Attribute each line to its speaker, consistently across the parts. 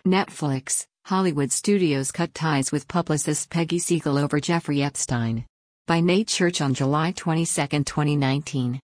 Speaker 1: Netflix, Hollywood studios cut ties with publicist Peggy Siegel over Jeffrey Epstein. By Nate Church on July 22, 2019.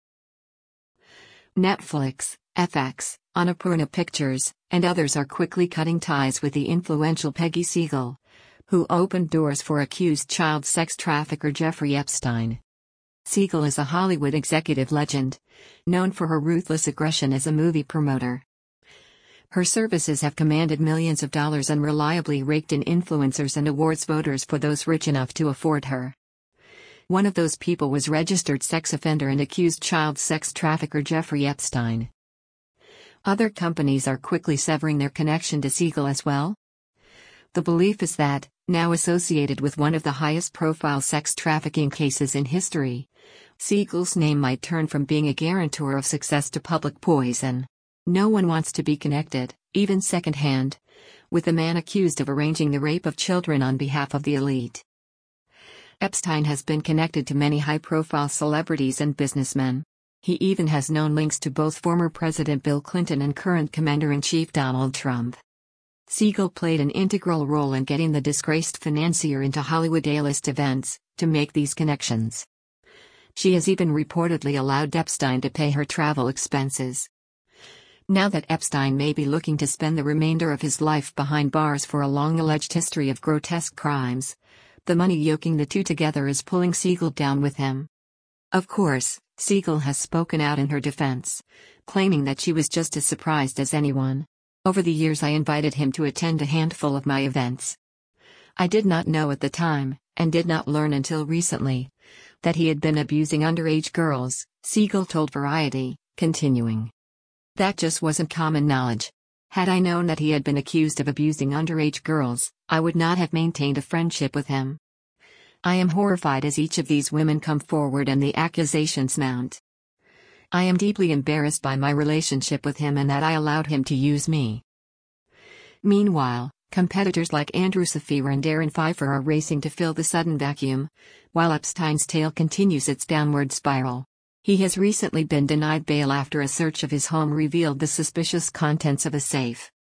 Speaker 1: Netflix, FX, Annapurna Pictures, and others are quickly cutting ties with the influential Peggy Siegel, who opened doors for accused child sex trafficker Jeffrey Epstein. Siegel is a Hollywood executive legend, known for her ruthless aggression as a movie promoter. Her services have commanded millions of dollars and reliably raked in influencers and awards voters for those rich enough to afford her. One of those people was registered sex offender and accused child sex trafficker Jeffrey Epstein. Other companies are quickly severing their connection to Siegel as well. The belief is that, now associated with one of the highest-profile sex trafficking cases in history, Siegel's name might turn from being a guarantor of success to public poison. No one wants to be connected, even secondhand, with the man accused of arranging the rape of children on behalf of the elite. Epstein has been connected to many high-profile celebrities and businessmen. He even has known links to both former President Bill Clinton and current Commander-in-Chief Donald Trump. Siegel played an integral role in getting the disgraced financier into Hollywood A-list events, to make these connections. She has even reportedly allowed Epstein to pay her travel expenses. Now that Epstein may be looking to spend the remainder of his life behind bars for a long alleged history of grotesque crimes, the money yoking the two together is pulling Siegel down with him. Of course, Siegel has spoken out in her defense, claiming that she was just as surprised as anyone. Over the years I invited him to attend a handful of my events. I did not know at the time, and did not learn until recently, that he had been abusing underage girls, Siegel told Variety, continuing. That just wasn't common knowledge. Had I known that he had been accused of abusing underage girls, I would not have maintained a friendship with him. I am horrified as each of these women come forward and the accusations mount. I am deeply embarrassed by my relationship with him and that I allowed him to use me. Meanwhile, competitors like Andrew Safir and Darren Pfeiffer are racing to fill the sudden vacuum, while Epstein's tale continues its downward spiral. He has recently been denied bail after a search of his home revealed the suspicious contents of a safe.